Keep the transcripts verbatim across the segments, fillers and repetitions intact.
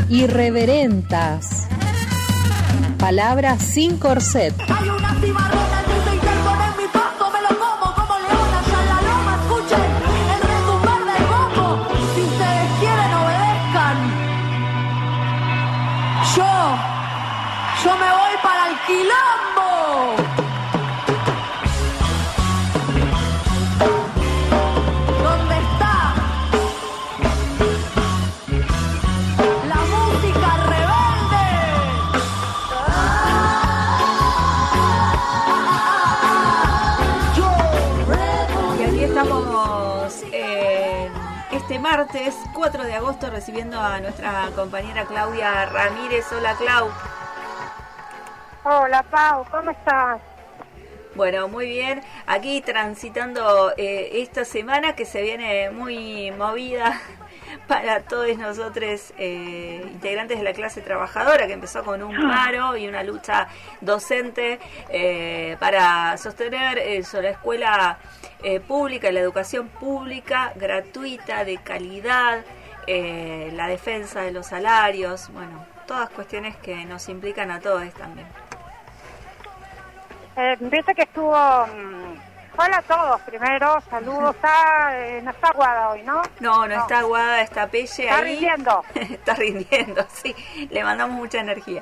irreverentas. Palabras sin corset. Hay una cimarrona en mi interpone en mi pasto, me lo como como leona, ya en la loma, escuchen el retumbar del bombo. Si ustedes quieren, obedezcan. Yo, yo me voy para el quilombo. Este martes cuatro de agosto recibiendo a nuestra compañera Claudia Ramírez. Hola, Clau. Hola, Pau, ¿cómo estás? Bueno, muy bien. Aquí transitando eh, esta semana que se viene muy movida para todos nosotros, eh, integrantes de la clase trabajadora, que empezó con un paro y una lucha docente eh, para sostener eso, la escuela eh, pública, la educación pública gratuita, de calidad, eh, la defensa de los salarios, bueno, todas cuestiones que nos implican a todos también. Eh, Viste que estuvo... Hola a todos, primero, saludos. Está, eh, no está Aguada hoy, ¿no? No, no, no. Está Aguada, está Pelle ahí. Está rindiendo. Está rindiendo, sí. Le mandamos mucha energía.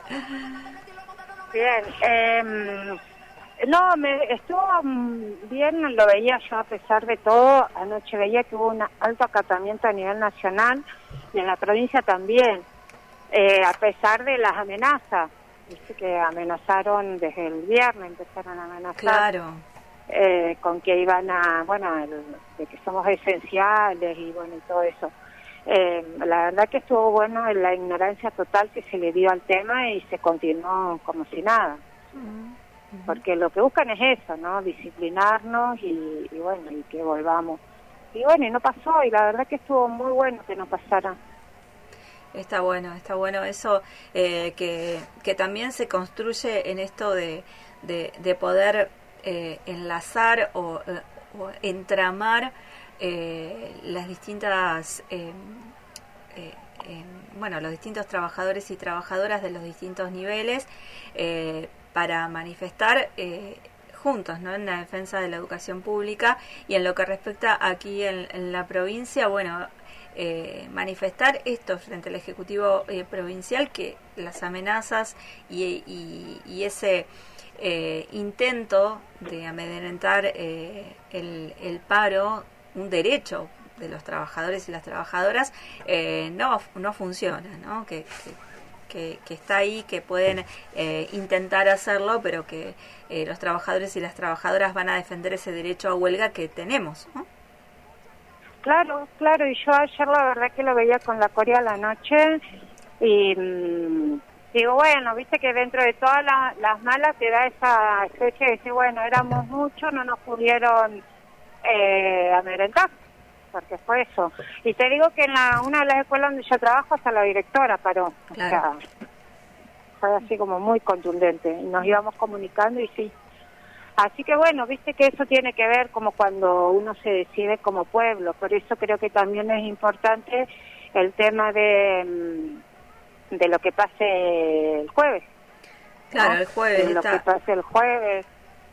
Bien. Eh, no, me estuvo bien, lo veía yo a pesar de todo. Anoche veía que hubo un alto acatamiento a nivel nacional y en la provincia también, eh, a pesar de las amenazas. Viste que amenazaron desde el viernes, empezaron a amenazar. Claro. Eh, con que iban a, bueno, el, de que somos esenciales y bueno, y todo eso. Eh, la verdad que estuvo bueno en la ignorancia total que se le dio al tema y se continuó como si nada. Uh-huh. Porque lo que buscan es eso, ¿no? Disciplinarnos y, y bueno, y que volvamos. Y bueno, y no pasó, y la verdad que estuvo muy bueno que no pasara. Está bueno, está bueno eso, eh, que, que también se construye en esto de, de, de poder... Eh, enlazar o, eh, o entramar eh, las distintas eh, eh, eh, bueno los distintos trabajadores y trabajadoras de los distintos niveles eh, para manifestar eh, juntos, ¿no?, en la defensa de la educación pública. Y en lo que respecta aquí en, en la provincia, bueno, eh, manifestar esto frente al Ejecutivo eh, provincial, que las amenazas y, y, y ese Eh, intento de amedrentar eh, el, el paro, un derecho de los trabajadores y las trabajadoras, eh, no no funciona, ¿no? Que, que, que, que está ahí, que pueden eh, intentar hacerlo, pero que eh, los trabajadores y las trabajadoras van a defender ese derecho a huelga que tenemos, ¿no? Claro, claro, y yo ayer la verdad que lo veía con la Corea a la noche y... Mmm, digo, bueno, viste que dentro de todas la, las malas te da esa especie de decir, bueno, éramos muchos, no nos pudieron eh, amedrentar, porque fue eso. Y te digo que en la una de las escuelas donde yo trabajo hasta la directora paró. Claro. O sea, fue así como muy contundente. Y nos íbamos comunicando y sí. Así que bueno, viste que eso tiene que ver como cuando uno se decide como pueblo. Por eso creo que también es importante el tema de... de lo que pase el jueves. Claro, ¿no? el jueves. De lo está... que pase el jueves.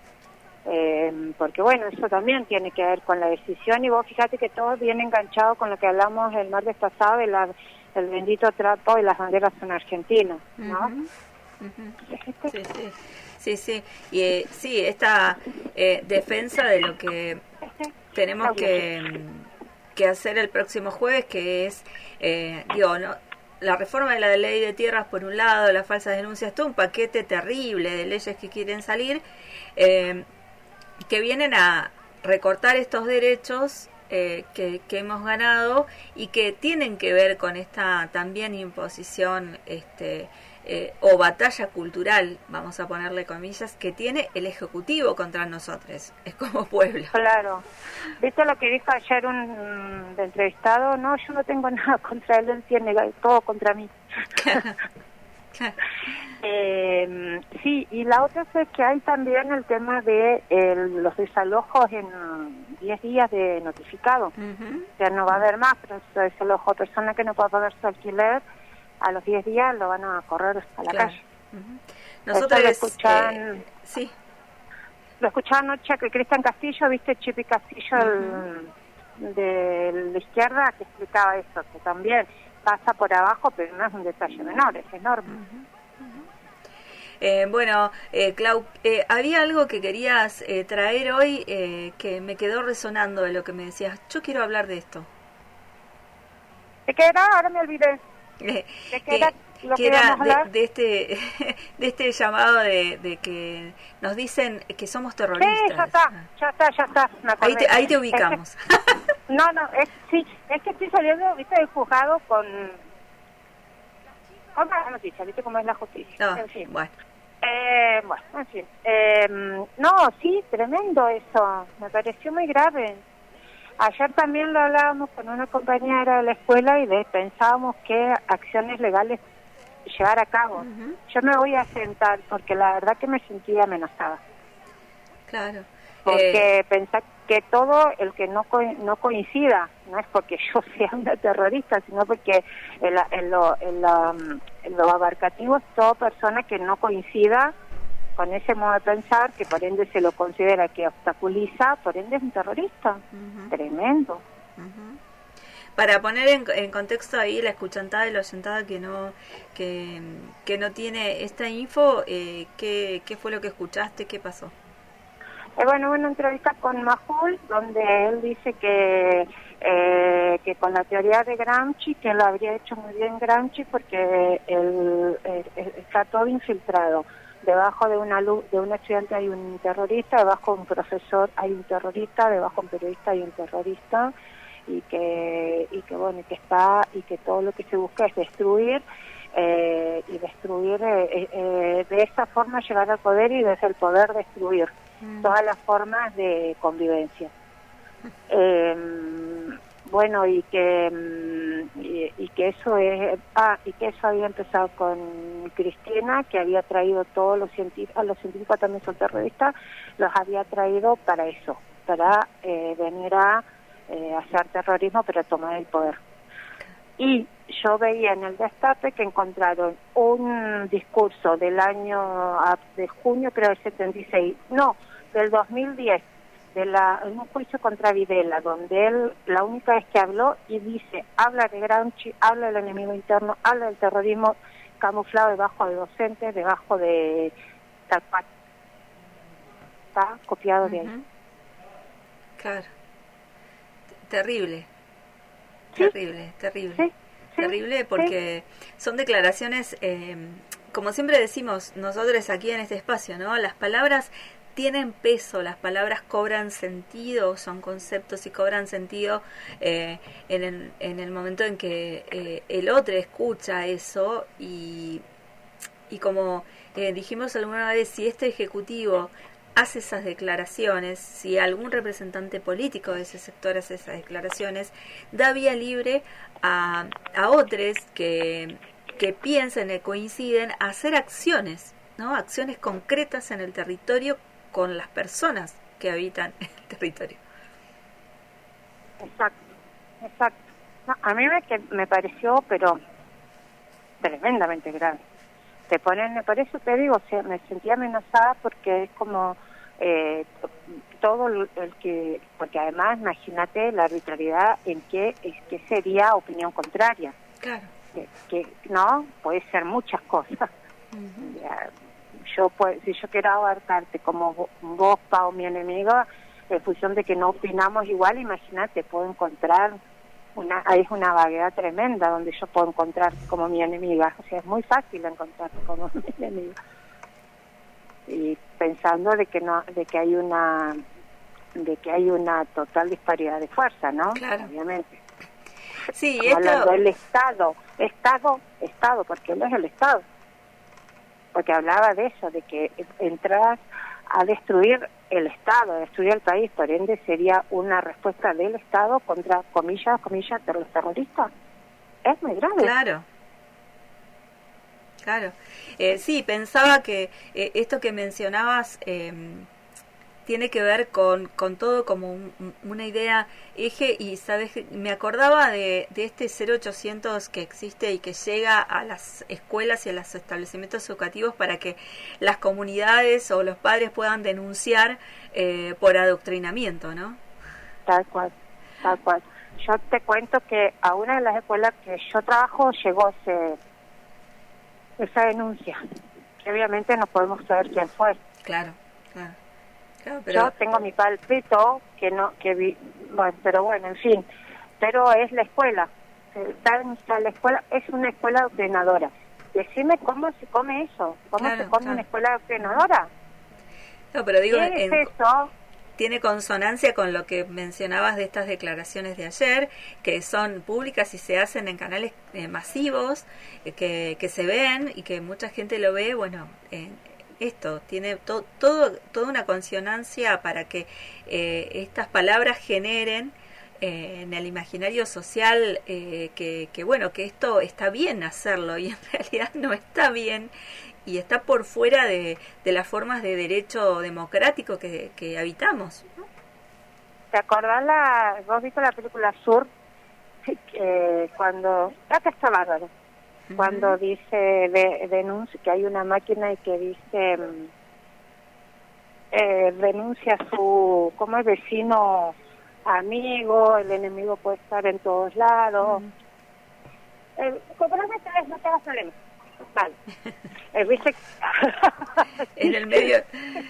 Eh, porque bueno, eso también tiene que ver con la decisión y vos fíjate que todo viene enganchado con lo que hablamos el martes pasado de la, el bendito trapo y las banderas son argentinas, ¿no? Uh-huh. Uh-huh. Sí, sí, sí, sí. Y eh, sí, esta eh, defensa de lo que tenemos que, que hacer el próximo jueves, que es, eh, digo, no la reforma de la ley de tierras por un lado, las falsas denuncias, todo un paquete terrible de leyes que quieren salir, eh, que vienen a recortar estos derechos eh, que, que hemos ganado y que tienen que ver con esta también imposición este eh, o batalla cultural, vamos a ponerle comillas, que tiene el Ejecutivo contra nosotros, es como pueblo. Claro. ¿Viste lo que dijo ayer un de entrevistado? No, yo no tengo nada contra él, él tiene todo contra mí. eh, sí, y la otra es que hay también el tema de el, los desalojos en diez días de notificado. Uh-huh. O sea, no va a haber más pero desalojo, persona que no pueda pagar su alquiler a los diez días lo van a correr a la Claro. calle. Ujú. Nosotros Esto lo escuchan- eh, sí, Lo escuchaba anoche que Cristian Castillo, viste Chipi Castillo el, de la izquierda, que explicaba eso, que también pasa por abajo, pero no es un detalle menor, es enorme. Eh, bueno, eh, Clau, eh, había algo que querías eh, traer hoy eh, que me quedó resonando de lo que me decías. Yo quiero hablar de esto. ¿De qué era? Ahora me olvidé. Eh, ¿De qué que era lo que que era íbamos a de, hablar? de este de este llamado de, de que nos dicen que somos Sí, terroristas. ya está, Ah. ya está, ya está. me acordé. Ahí te, ahí te Es ubicamos. que- no, no, es, sí, es que estoy saliendo, viste, del juzgado con... con la noticia, viste cómo es la justicia. No, En fin. bueno, Eh, bueno, en fin. Eh, no, sí, tremendo eso. Me pareció muy grave. Ayer también lo hablábamos con una compañera de la escuela y de, pensábamos qué acciones legales llevar a cabo. Ujú. Yo me voy a sentar porque la verdad que me sentía amenazada. claro. Porque Eh, pensar que todo el que no co- no coincida, no es porque yo sea una terrorista, sino porque en, la- en lo, en, la- en lo abarcativo es toda persona que no coincida con ese modo de pensar, que por ende se lo considera que obstaculiza, por ende es un terrorista. ujú. Tremendo. Ujú. Para poner en, en contexto ahí la escuchantada y la oyentada que no que, que no tiene esta info, eh, ¿qué, ¿qué fue lo que escuchaste? ¿Qué pasó? Eh, bueno, una entrevista con Majul, donde él dice que eh, que con la teoría de Gramsci, que lo habría hecho muy bien Gramsci, porque él, eh, eh, está todo infiltrado. Debajo de una lu- de un estudiante hay un terrorista, debajo de un profesor hay un terrorista, debajo de un periodista hay un terrorista, y que y que bueno, y que está y que todo lo que se busca es destruir. Eh, y destruir eh, eh, de esa forma llegar al poder y desde el poder destruir todas las formas de convivencia. Eh, bueno, y que mm, y, y que eso es ah y que eso había empezado con Cristina, que había traído todos los científicos, los científicos también son terroristas, los había traído para eso, para eh, venir a eh, hacer terrorismo, pero tomar el poder. Y yo veía en el Destape que encontraron un discurso del año ah, de junio, creo del setenta y seis, no, del dos mil diez, de la, en un juicio contra Videla, donde él la única vez que habló y dice, habla de Gramsci, habla del enemigo interno, habla del terrorismo camuflado debajo de docentes, debajo de tal cual. Está copiado de ahí. Ujú. Claro. Terrible. Sí. Terrible, terrible. Sí, sí, Terrible porque son declaraciones, eh, como siempre decimos nosotros aquí en este espacio, ¿no? Las palabras tienen peso, las palabras cobran sentido, son conceptos y cobran sentido eh, en, el, en el momento en que eh, el otro escucha eso y, y como eh, dijimos alguna vez, si este ejecutivo hace esas declaraciones, si algún representante político de ese sector hace esas declaraciones, da vía libre a, a otros que, que piensen y coinciden a hacer acciones, ¿no? Acciones concretas en el territorio con las personas que habitan el territorio. Exacto, exacto. No, a mí me, que me pareció, pero tremendamente grave. Te ponen, me parece, te digo, o sea, me sentí amenazada porque es como eh, todo el, el que, porque además imagínate la arbitrariedad en que es que sería opinión contraria, Claro. que, que no puede ser muchas cosas. Uh-huh. Ya, yo pues, si yo quiero abarcarte como vo- vos, Pau, mi enemigo, en función de que no opinamos igual, imagínate, puedo encontrar una, ahí es una vaguedad tremenda donde yo puedo encontrar como mi enemiga, o sea, es muy fácil encontrarte como mi enemiga. Y pensando de que no, de que hay una, de que hay una total disparidad de fuerza, ¿no? Claro. Obviamente. Sí, Estamos hablando esto... del Estado, Estado, Estado, porque él es el Estado. Porque hablaba de eso, de que entras a destruir el Estado, a destruir el país, por ende sería una respuesta del Estado contra, comillas, comillas, de los terroristas. Es muy grave. Claro. Claro. Eh, sí, pensaba que eh, esto que mencionabas, eh, tiene que ver con, con todo como un, una idea eje, y sabes, me acordaba de, de este cero ochocientos que existe y que llega a las escuelas y a los establecimientos educativos para que las comunidades o los padres puedan denunciar eh, por adoctrinamiento, ¿no? Tal cual, tal cual. Yo te cuento que a una de las escuelas que yo trabajo llegó ese, esa denuncia, que obviamente no podemos saber quién fue. Claro, claro. claro pero... Yo tengo mi palpito que no, que vi, bueno, pero bueno, en fin, pero es la escuela, está la escuela, es una escuela adoctrinadora. Decime cómo se come eso, cómo claro, se come claro. una escuela adoctrinadora. No, pero digo, ¿Qué en, es eso? Tiene consonancia con lo que mencionabas de estas declaraciones de ayer, que son públicas y se hacen en canales eh, masivos, eh, que, que se ven y que mucha gente lo ve. Bueno, eh, esto tiene to, todo toda una consonancia para que eh, estas palabras generen eh, en el imaginario social eh, que, que, bueno, que esto está bien hacerlo y en realidad no está bien. Y está por fuera de, de las formas de derecho democrático que, que habitamos, ¿no? ¿Te acordás la, vos viste la película Sur? Eh, cuando, acá está bárbaro, uh-huh. Cuando dice, de, denuncia, que hay una máquina y que dice, eh, denuncia a su, como es vecino, amigo, el enemigo puede estar en todos lados. Uh-huh. Eh, comprame esta vez, no te hagas problema. Vale. Eh, ¿viste? En el medio.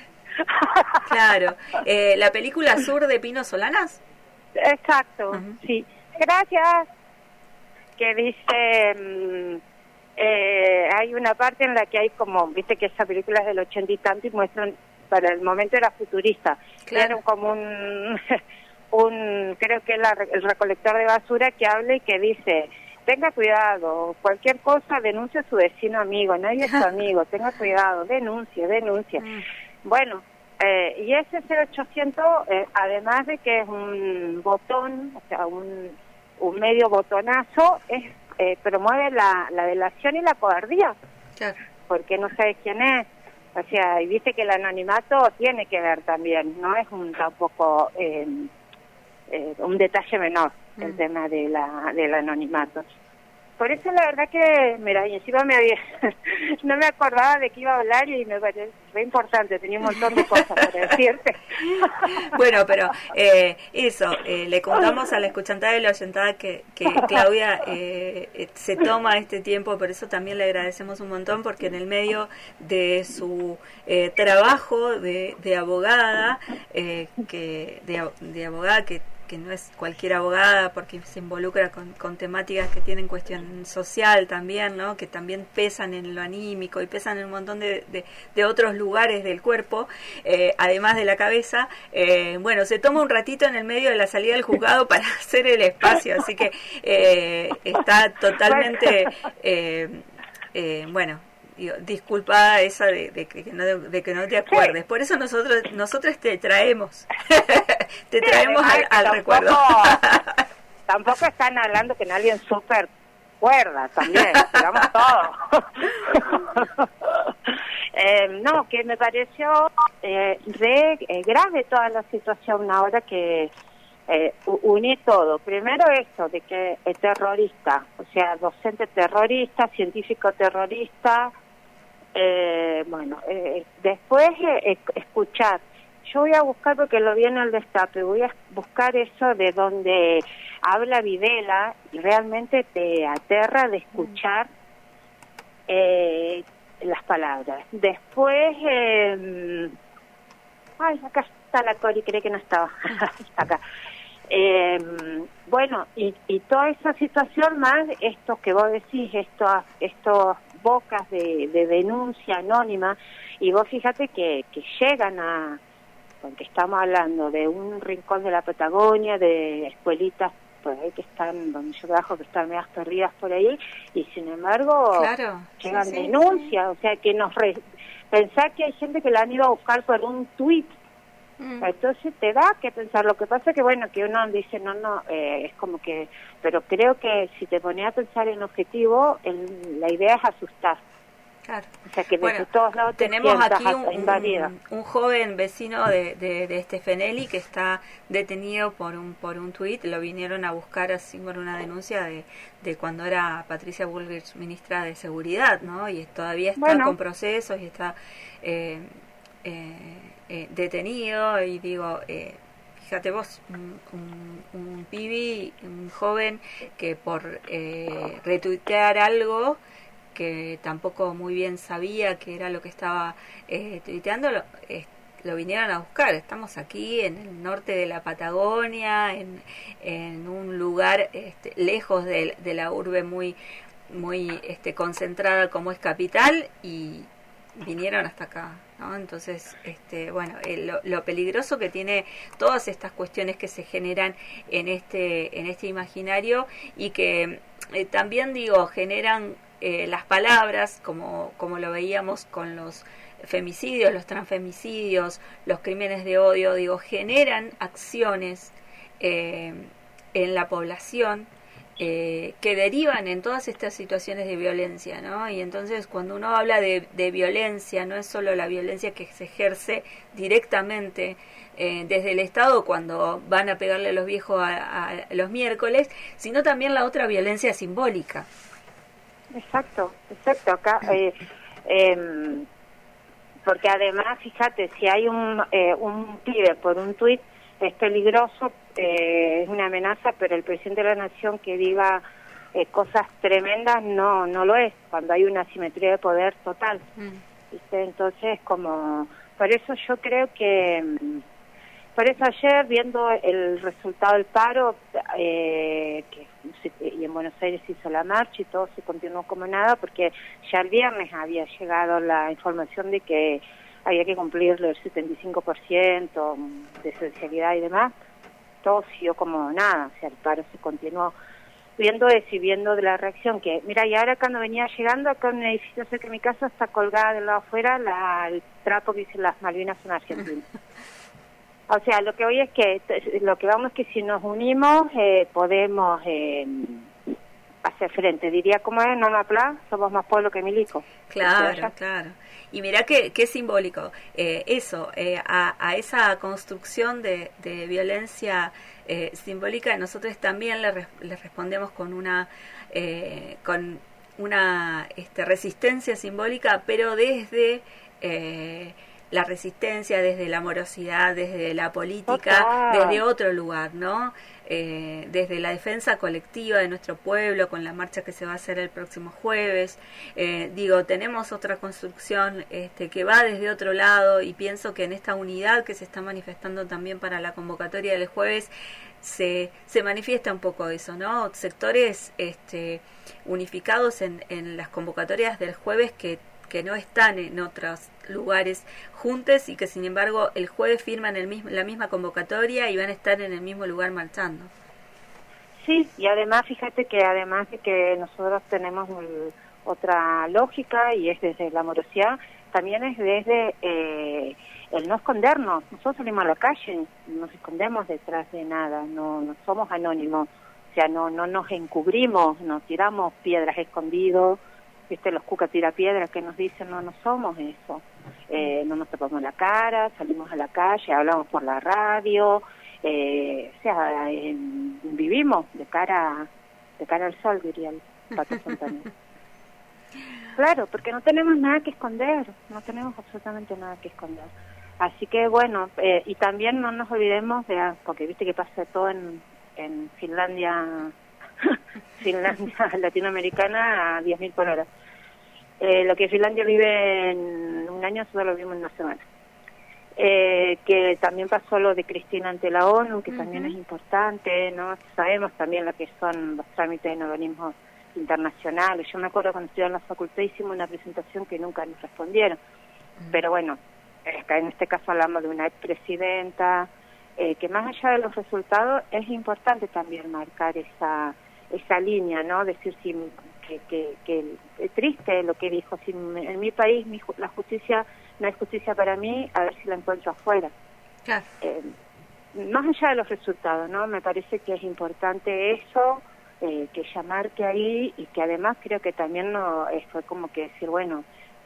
Claro. Eh, ¿La película Sur de Pino Solanas? Exacto, uh-huh. Sí. Gracias. Que dice, mmm, eh, hay una parte en la que hay como, viste que esa película es del ochenta y tanto y muestran, para el momento era futurista. Claro. Era como un, un creo que la, el recolector de basura que habla y que dice... Tenga cuidado, cualquier cosa denuncia a su vecino amigo, nadie es su amigo, tenga cuidado, denuncia, denuncia. Mm. Bueno, eh, y ese cero ochocientos, eh, además de que es un botón, o sea, un, un medio botonazo, es eh, promueve la, la delación y la cobardía, claro. Porque no sabes quién es. O sea, y viste que el anonimato tiene que ver también, no es un tampoco eh, eh, un detalle menor. El mm. tema de la del anonimato. Por eso la verdad que, mira, y encima me había, no me acordaba de qué iba a hablar y me pareció re importante, tenía un montón de cosas para decirte. Bueno, pero eh, eso, eh, le contamos a la escuchantada y la oyentada que, que Claudia eh, se toma este tiempo, por eso también le agradecemos un montón, porque en el medio de su eh, trabajo de, de abogada, eh, que de, de abogada que que no es cualquier abogada porque se involucra con, con temáticas que tienen cuestión social también, ¿no? Que también pesan en lo anímico y pesan en un montón de, de, de otros lugares del cuerpo, eh, además de la cabeza. Eh, bueno, se toma un ratito en el medio de la salida del juzgado para hacer el espacio, así que eh, está totalmente, eh, eh, bueno, digo, disculpada esa de, de, que no, de que no te acuerdes. Por eso nosotros nosotros te traemos te traemos sí, al, al tampoco, recuerdo. Tampoco están hablando que alguien súper cuerda también, digamos todo. eh, no, que me pareció eh, re eh, grave toda la situación ahora que eh, uní todo. Primero esto de que es terrorista, o sea, docente terrorista, científico terrorista. Eh, bueno, eh, después eh, escuchar. Yo voy a buscar, porque lo vi en el Destape, voy a buscar eso de donde habla Videla y realmente te aterra de escuchar eh, las palabras. Después, eh, ay, acá está la Cori, cree que no estaba, está acá. Eh, bueno, y, y toda esa situación más, esto que vos decís, estos, estos bocas de, de denuncia anónima, y vos fíjate que, que llegan a, porque estamos hablando de un rincón de la Patagonia, de escuelitas por ahí que están, donde yo trabajo, que están medias perdidas por ahí, y sin embargo claro, llegan sí, sí, denuncias, sí. O sea que nos re, pensar que hay gente que la han ido a buscar por un tuit. Mm. Entonces te da que pensar. Lo que pasa es que bueno, que uno dice no, no, eh, es como que, pero creo que si te pones a pensar en objetivo, el, la idea es asustar. Claro. O sea que bueno, desde todos lados te tenemos aquí un, un, un joven vecino de, de, de Stefanelli que está detenido por un por un tuit. Lo vinieron a buscar así por una denuncia de, de cuando era Patricia Bullrich ministra de Seguridad, ¿no? Y todavía está bueno. con procesos y está eh, eh, eh, detenido. Y digo, eh, fíjate vos, un, un, un pibi, un joven que por eh, retuitear algo que tampoco muy bien sabía qué era lo que estaba eh, tuiteando, lo, eh, lo vinieron a buscar. Estamos aquí en el norte de la Patagonia, en, en un lugar este, lejos de, de la urbe muy muy este, concentrada como es Capital, y vinieron hasta acá, ¿no? Entonces, este, bueno, eh, lo, lo peligroso que tiene todas estas cuestiones que se generan en este en este imaginario y que eh, también digo generan Eh, las palabras, como, como lo veíamos con los femicidios, los transfemicidios, los crímenes de odio, digo, generan acciones eh, en la población eh, que derivan en todas estas situaciones de violencia, ¿no? Y entonces cuando uno habla de, de violencia, no es solo la violencia que se ejerce directamente eh, desde el Estado cuando van a pegarle a los viejos a, a los miércoles, sino también la otra violencia simbólica. Exacto, exacto. Acá, eh, eh, porque además, fíjate, si hay un eh, un pibe por un tuit, es peligroso, eh, es una amenaza, pero el presidente de la Nación que diga eh, cosas tremendas no no lo es, cuando hay una asimetría de poder total. Mm. ¿Viste? Entonces, como, por eso yo creo que... Por eso ayer, viendo el resultado del paro, eh, que y en Buenos Aires hizo la marcha y todo se continuó como nada, porque ya el viernes había llegado la información de que había que cumplir el setenta y cinco por ciento de esencialidad y demás. Todo siguió como nada, o sea, el paro se continuó. Viendo eso y viendo de la reacción que, mira, y ahora cuando venía llegando, acá en un edificio cerca de mi casa está colgada del lado afuera la, el trapo que dice las Malvinas son argentinas. O sea, lo que hoy es que, lo que vamos es que si nos unimos eh, podemos eh, hacer frente. Diría, ¿cómo es? No me aplá, somos más pueblo que milico. Claro, claro. Y mirá qué, qué simbólico. Eh, eso, eh, a, a esa construcción de, de violencia eh, simbólica, nosotros también le, re, le respondemos con una, eh, con una este, resistencia simbólica, pero desde... Eh, la resistencia, desde la amorosidad, desde la política, Total. desde otro lugar, ¿no? Eh, desde la defensa colectiva de nuestro pueblo, con la marcha que se va a hacer el próximo jueves. Eh, digo, tenemos otra construcción este, que va desde otro lado, y pienso que en esta unidad que se está manifestando también para la convocatoria del jueves, se, se manifiesta un poco eso, ¿no? Sectores este, unificados en, en las convocatorias del jueves que que no están en otros lugares juntos y que sin embargo el jueves firman el mismo, la misma convocatoria y van a estar en el mismo lugar marchando. Sí, y además fíjate que además de que nosotros tenemos el, otra lógica y es desde la amorosidad, también es desde eh, el no escondernos. Nosotros salimos a la calle, no nos escondemos detrás de nada, no, no somos anónimos, o sea, no, no nos encubrimos, no tiramos piedras escondidos. Viste, los cuca tira piedras que nos dicen, no, no somos eso. Eh, no nos tapamos la cara, salimos a la calle, hablamos por la radio, eh, o sea, eh, vivimos de cara de cara al sol, diría el Pato Fontanet. Claro, porque no tenemos nada que esconder, no tenemos absolutamente nada que esconder. Así que bueno, eh, y también no nos olvidemos de, porque viste que pasa todo en, en Finlandia, Finlandia latinoamericana a diez mil por hora. Eh, lo que Finlandia vive en un año, nosotros lo vimos en una semana. Eh, que también pasó lo de Cristina ante la ONU, que uh-huh. también es importante, ¿no? Sabemos también lo que son los trámites en organismos internacionales. Yo me acuerdo cuando estudié en la facultad hicimos una presentación que nunca nos respondieron. Uh-huh. Pero bueno, en este caso hablamos de una expresidenta, eh, que más allá de los resultados es importante también marcar esa esa línea, ¿no? Decir si que, que, que es triste lo que dijo, si en mi país mi, la justicia no es justicia para mí, a ver si la encuentro afuera. Claro. Eh, más allá de los resultados, ¿no? Me parece que es importante eso, eh, que ella marque ahí, y que además creo que también no eh, fue como que decir, bueno,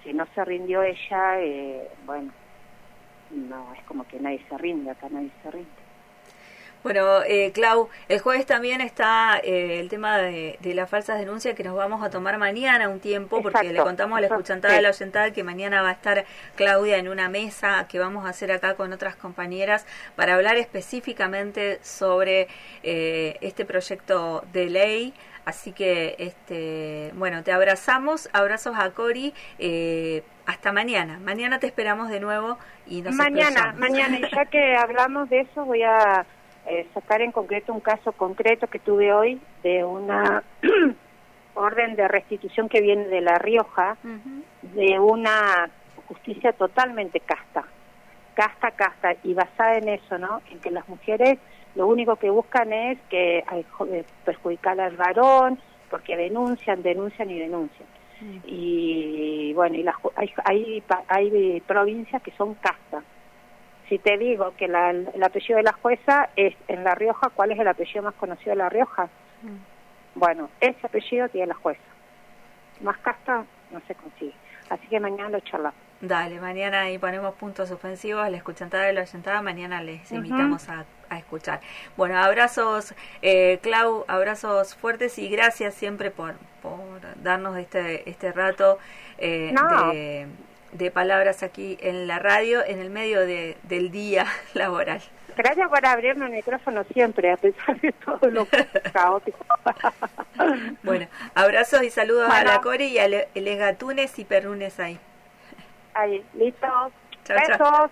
si no se rindió ella, eh, bueno, no, es como que nadie se rinde, acá nadie se rinde. Bueno, eh, Clau, el jueves también está eh, el tema de, de las falsas denuncias que nos vamos a tomar mañana un tiempo, porque Exacto, le contamos a la eso, escuchantada sí. de la oyentada que mañana va a estar Claudia en una mesa que vamos a hacer acá con otras compañeras para hablar específicamente sobre eh, este proyecto de ley. Así que, este, bueno, te abrazamos, abrazos a Cori, eh, hasta mañana. Mañana te esperamos de nuevo y nos Mañana, explayamos. mañana, y ya que hablamos de eso, voy a eh, sacar en concreto un caso concreto que tuve hoy de una orden de restitución que viene de La Rioja, Uh-huh. de una justicia totalmente casta, casta, casta, y basada en eso, ¿no? En que las mujeres lo único que buscan es que eh, perjudicar al varón, porque denuncian, denuncian y denuncian. Mm. Y bueno, y las, hay, hay, hay provincias que son castas. Si te digo que la, el apellido de la jueza es en La Rioja, ¿cuál es el apellido más conocido de La Rioja? Mm. Bueno, ese apellido tiene la jueza. Más casta no se consigue. Así que mañana lo charlamos. Dale, mañana ahí ponemos puntos suspensivos, la escuchantada de la oyentada, mañana les uh-huh. invitamos a, a escuchar. Bueno, abrazos, eh, Clau, abrazos fuertes y gracias siempre por, por darnos este este rato eh, no. de, de palabras aquí en la radio, en el medio de, del día laboral. Gracias por abrirme el micrófono siempre, a pesar de todo lo caótico. Bueno, abrazos y saludos bueno. a la Cori y a Les Gatunes y Perrunes ahí. Ahí, listo. Chau, Besos. Chau.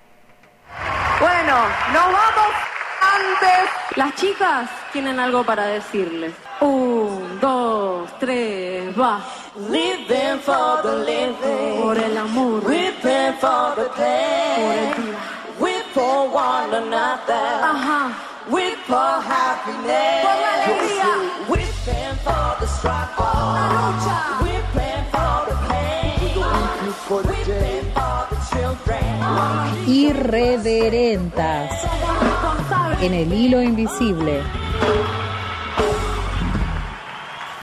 Bueno, nos vamos antes. Las chicas tienen algo para decirles. Un, dos, tres, va. Living for the living. Por el amor. Weeping for the pain. Por el día. Weep for one another. Ajá. Weep for happiness. Por la alegría. Weeping for the struggle. La lucha. Weeping for the pain. Weeping for the children. Irreverentas. En el hilo invisible.